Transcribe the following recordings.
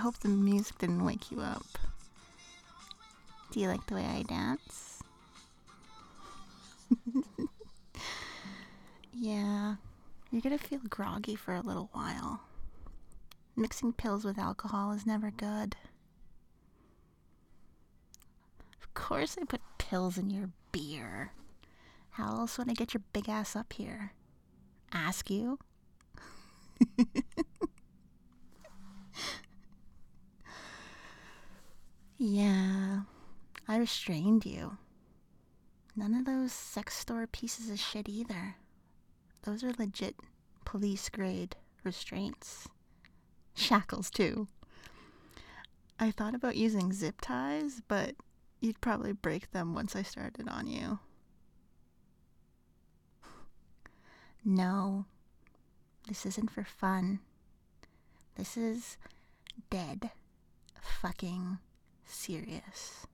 hope the music didn't wake you up. Do you like the way I dance? Yeah, you're gonna feel groggy for a little while. Mixing pills with alcohol is never good. Of course I put pills in your beer. How else would I get your big ass up here? Ask you? Yeah, I restrained you. None of those sex store pieces of shit either. Those are legit police grade restraints. Shackles too. I thought about using zip ties, but you'd probably break them once I started on you. No, this isn't for fun. This is dead fucking serious.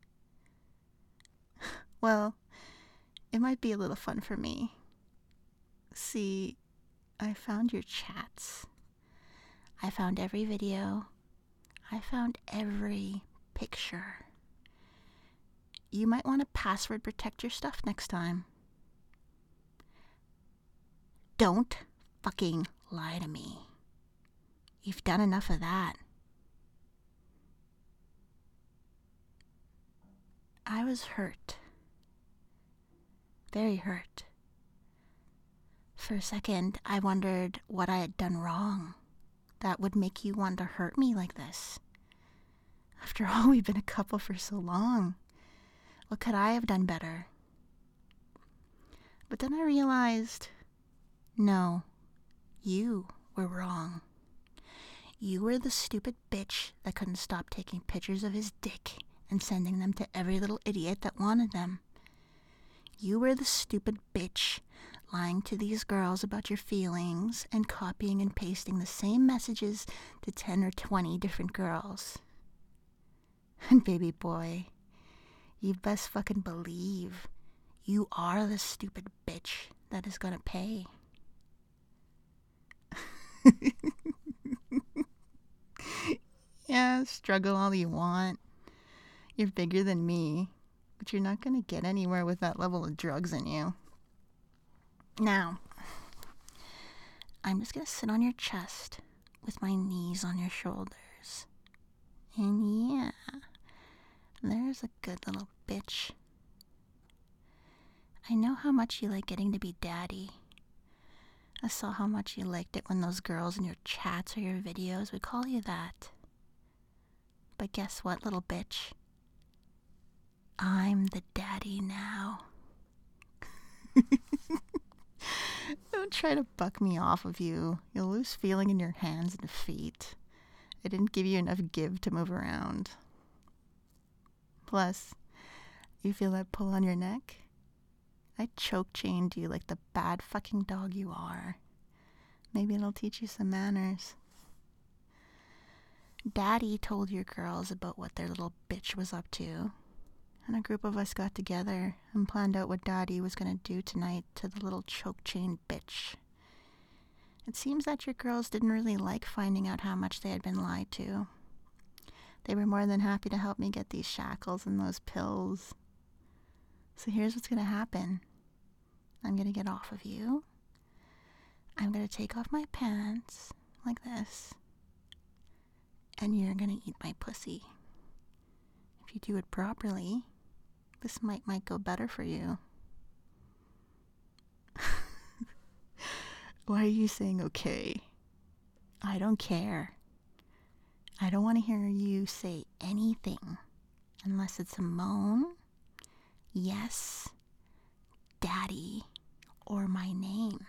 Well, it might be a little fun for me. See, I found your chats. I found every video. I found every picture. You might want to password protect your stuff next time. Don't fucking lie to me. You've done enough of that. I was hurt. Very hurt. For a second, I wondered what I had done wrong that would make you want to hurt me like this. After all, we've been a couple for so long. What could I have done better? But then I realized, no, you were wrong. You were the stupid bitch that couldn't stop taking pictures of his dick and sending them to every little idiot that wanted them. You were the stupid bitch lying to these girls about your feelings and copying and pasting the same messages to 10 or 20 different girls. And baby boy, you best fucking believe you are the stupid bitch that is gonna pay. Yeah, struggle all you want. You're bigger than me, but you're not gonna get anywhere with that level of drugs in you. Now, I'm just gonna sit on your chest with my knees on your shoulders. And yeah, there's a good little bitch. I know how much you like getting to be daddy. I saw how much you liked it when those girls in your chats or your videos would call you that. But guess what, little bitch? I'm the daddy now. Don't try to buck me off of you. You'll lose feeling in your hands and feet. I didn't give you enough give to move around. Plus, you feel that pull on your neck? I choke chained you like the bad fucking dog you are. Maybe it'll teach you some manners. Daddy told your girls about what their little bitch was up to, and a group of us got together and planned out what Daddy was going to do tonight to the little choke chain bitch. It seems that your girls didn't really like finding out how much they had been lied to. They were more than happy to help me get these shackles and those pills. So here's what's going to happen. I'm going to get off of you. I'm going to take off my pants like this. And you're going to eat my pussy. If you do it properly, this might go better for you. Why are you saying okay? I don't care. I don't want to hear you say anything unless it's a moan, yes, daddy, or my name.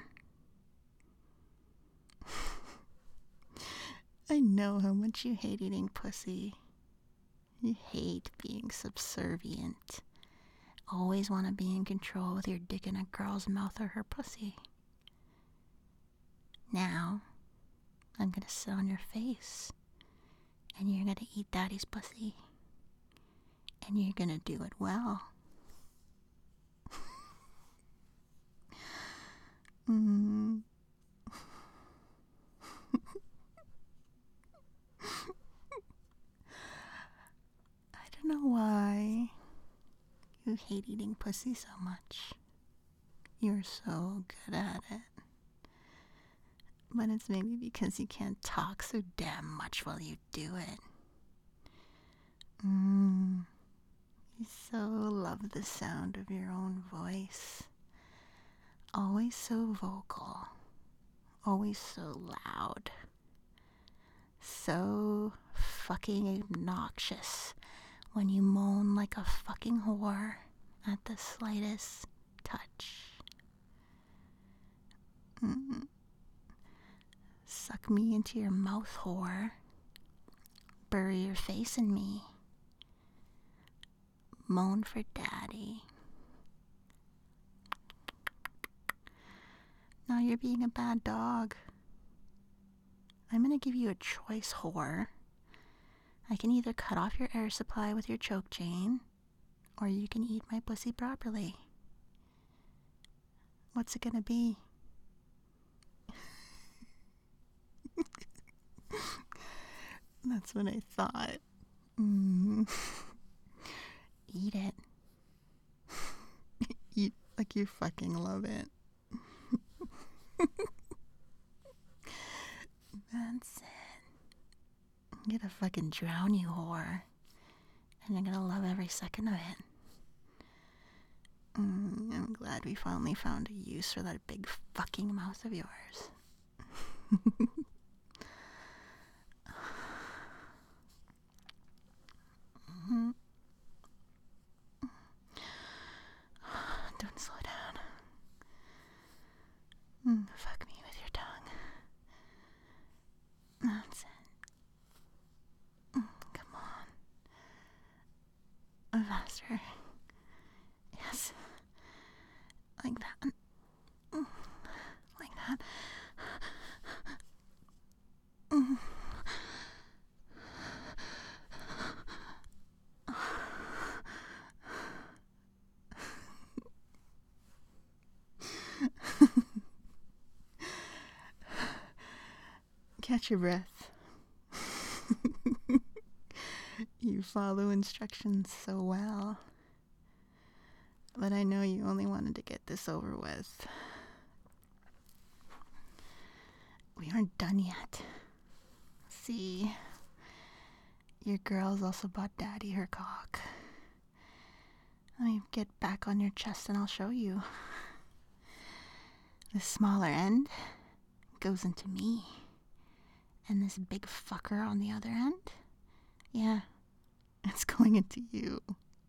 I know how much you hate eating pussy. You hate being subservient. Always want to be in control with your dick in a girl's mouth or her pussy. Now, I'm going to sit on your face, and you're going to eat daddy's pussy. And you're going to do it well. hate eating pussy so much. You're so good at it. But it's maybe because you can't talk so damn much while you do it. You so love the sound of your own voice. Always so vocal. Always so loud. So fucking obnoxious when you moan like a fucking whore at the slightest touch. Suck me into your mouth, whore. Bury your face in me. Moan for daddy. Now you're being a bad dog. I'm gonna give you a choice, whore. I can either cut off your air supply with your choke chain, or you can eat my pussy properly. What's it gonna be? That's what I thought. Eat it. Eat like you fucking love it. That's it. I'm gonna fucking drown you, whore. And you're gonna love every second of it. I'm glad we finally found a use for that big fucking mouth of yours. Don't slow down. Fuck me with your tongue. That's it. Come on. Faster. Yes. Like that. Like that. Catch your breath. You follow instructions so well. But I know you only wanted to get this over with. We aren't done yet. See, your girl's also bought daddy her cock. Let me get back on your chest and I'll show you. The smaller end goes into me. And this big fucker on the other end, yeah, it's going into you.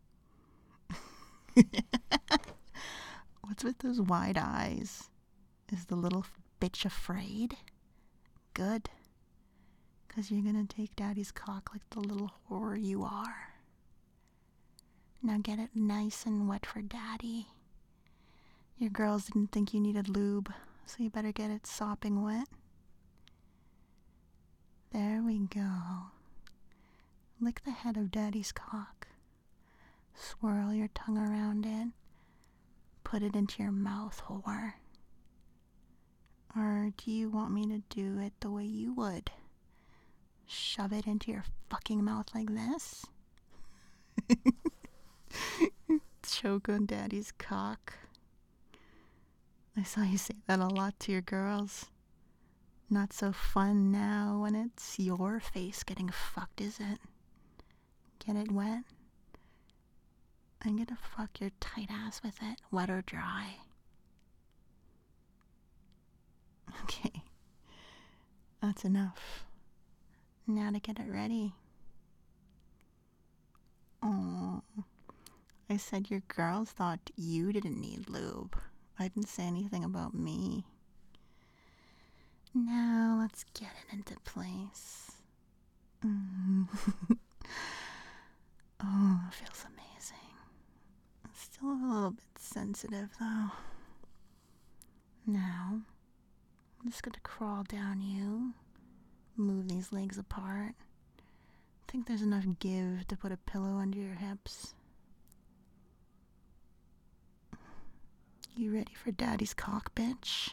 What's with those wide eyes? Is the little bitch afraid? Good. 'Cause you're gonna take daddy's cock like the little whore you are. Now get it nice and wet for daddy. Your girls didn't think you needed lube, so you better get it sopping wet. There we go. Lick the head of daddy's cock. Swirl your tongue around it. Put it into your mouth, whore. Or do you want me to do it the way you would? Shove it into your fucking mouth like this? Choke on daddy's cock. I saw you say that a lot to your girls. Not so fun now when it's your face getting fucked, is it? Get it wet? I'm gonna fuck your tight ass with it, wet or dry. Okay. That's enough. Now to get it ready. Oh, I said your girls thought you didn't need lube. I didn't say anything about me. Now let's get it into place. Oh, it feels amazing. It's still a little bit sensitive though. Now, I'm just gonna crawl down you, move these legs apart. I think there's enough give to put a pillow under your hips. You ready for daddy's cock, bitch?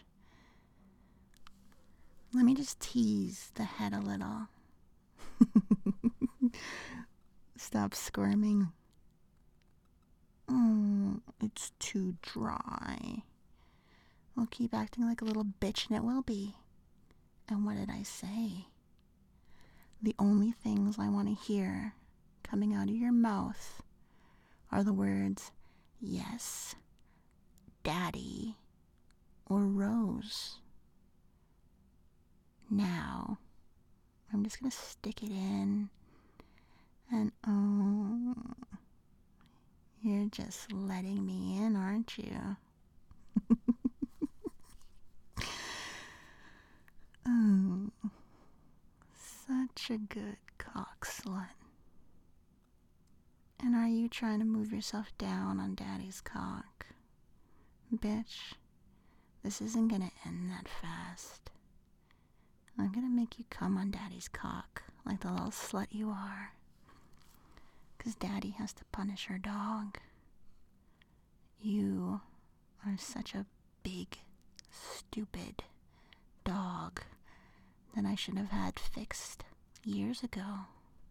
Let me just tease the head a little. Stop squirming. It's too dry. We'll keep acting like a little bitch and it will be. And what did I say? The only things I want to hear coming out of your mouth are the words, yes, daddy, or Rose. Now, I'm just gonna stick it in, and you're just letting me in, aren't you? Such a good cock slut. And are you trying to move yourself down on daddy's cock? Bitch, this isn't gonna end that fast. I'm gonna make you come on daddy's cock like the little slut you are. 'Cause daddy has to punish her dog. You are such a big, stupid dog that I should have had fixed years ago.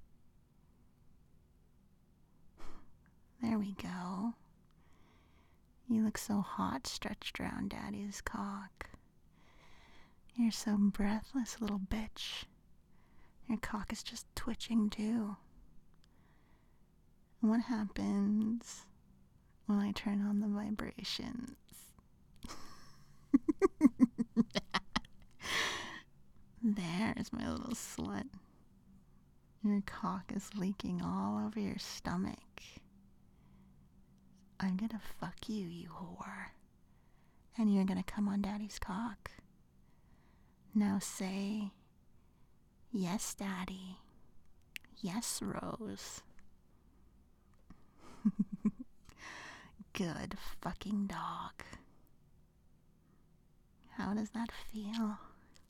There we go. You look so hot stretched around daddy's cock. You're so breathless, little bitch. Your cock is just twitching too. What happens when I turn on the vibrations? There's my little slut. Your cock is leaking all over your stomach. I'm gonna fuck you, you whore. And you're gonna come on daddy's cock. Now say, yes, daddy. Yes, Rose. Good fucking dog. How does that feel?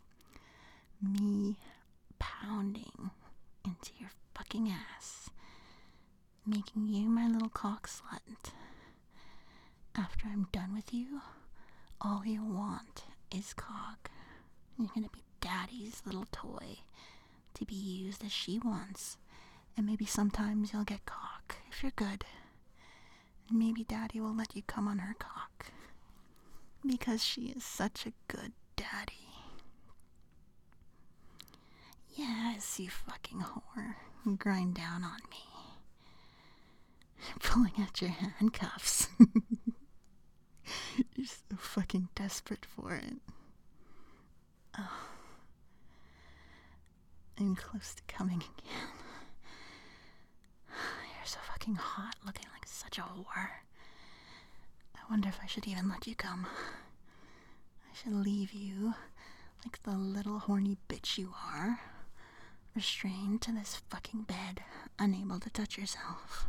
Me pounding into your fucking ass, making you my little cock slut. After I'm done with you, all you want is cock. You're gonna be daddy's little toy to be used as she wants. And maybe sometimes you'll get cock if you're good. And maybe daddy will let you come on her cock. Because she is such a good daddy. Yes, you fucking whore. Grind down on me. You're pulling out your handcuffs. You're so fucking desperate for it. Oh. I'm close to coming again. You're so fucking hot, looking like such a whore. I wonder if I should even let you come. I should leave you like the little horny bitch you are, restrained to this fucking bed, unable to touch yourself.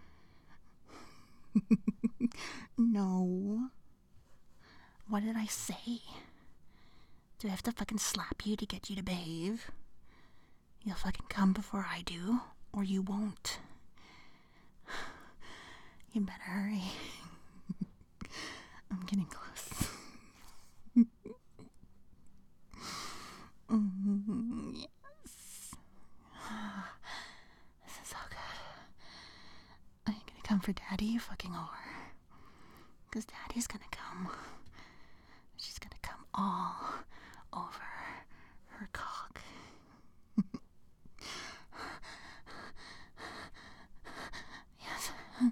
No. What did I say? Do I have to fucking slap you to get you to behave? You'll fucking come before I do, or you won't. You better hurry. I'm getting close. Yes. This is so good. Are you gonna come for daddy, you fucking whore? Because daddy's gonna come. She's gonna come all over her cock. Yes. I'm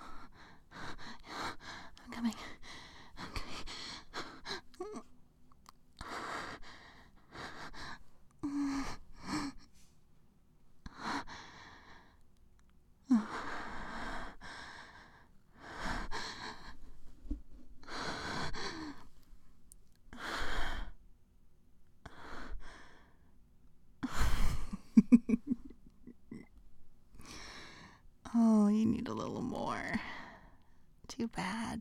coming. I'm coming. Oh, you need a little more. Too bad.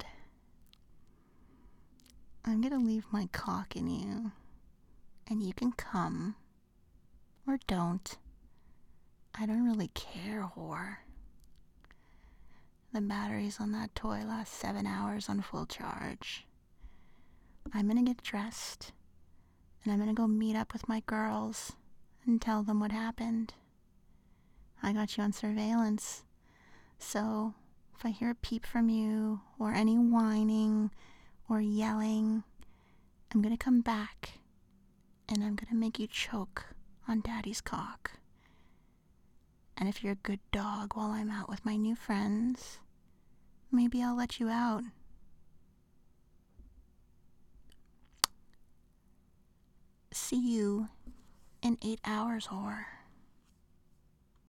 I'm gonna leave my cock in you, and you can come. Or don't. I don't really care, whore. The batteries on that toy last 7 hours on full charge. I'm gonna get dressed, and I'm gonna go meet up with my girls and tell them what happened. I got you on surveillance, so If I hear a peep from you, or any whining, or yelling, I'm gonna come back, and I'm gonna make you choke on Daddy's cock. And if you're a good dog while I'm out with my new friends, maybe I'll let you out. See you in 8 hours, whore.